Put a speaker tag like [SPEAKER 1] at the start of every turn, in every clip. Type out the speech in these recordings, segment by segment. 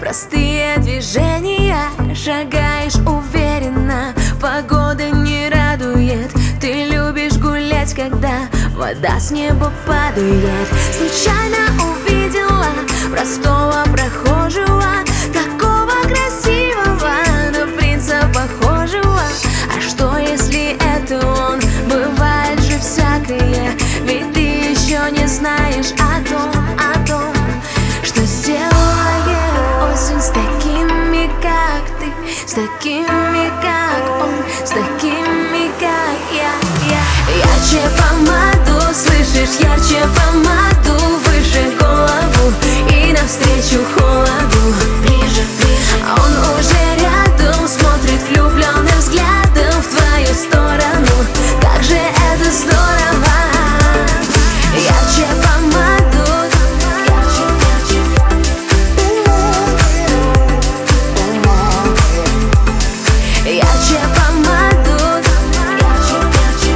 [SPEAKER 1] простые движения, шагаешь уверенно. Погода не радует, ты любишь гулять, когда вода с неба падает. Случайно увидела простого прохожего, такого красивого, на принца похожего. А что если это он? Бывает же всякое, ведь ты еще не знаешь о том, что сделает осень с такими, как ты, с такими, как он, с такими, как я. Ярче помаду, слышишь, ярче помаду, выше голову и навстречу холоду. Ближе, ближе, он уже рядом, смотрит влюбленным взглядом в твою сторону. Как же это здорово! Ярче помаду, ярче, ярче. Ярче помаду, ярче, ярче.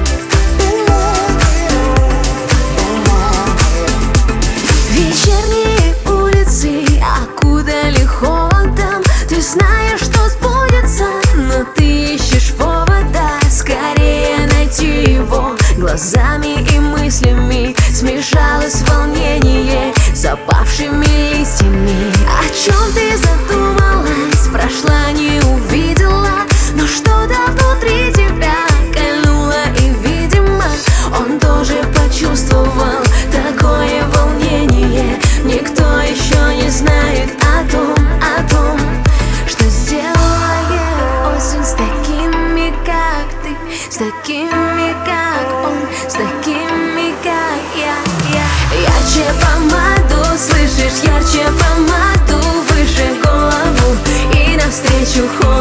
[SPEAKER 1] Вечерние улицы окутали холодом. Ты знаешь, что сбудется, но ты ищешь повода скорее найти его. Глазами и мыслями смешалось волнение с опавшими листьями. О чем ты задумалась, прошла, не увидела, но что-то внутри тебя кольнуло, и, видимо, он тоже почувствовал такое волнение. Никто еще не знает о том, что сделает осень с такими, как ты, с такими, как он, с такими, как я. Ярче помаду, слышишь, ярче помаду, выше голову и навстречу холоду.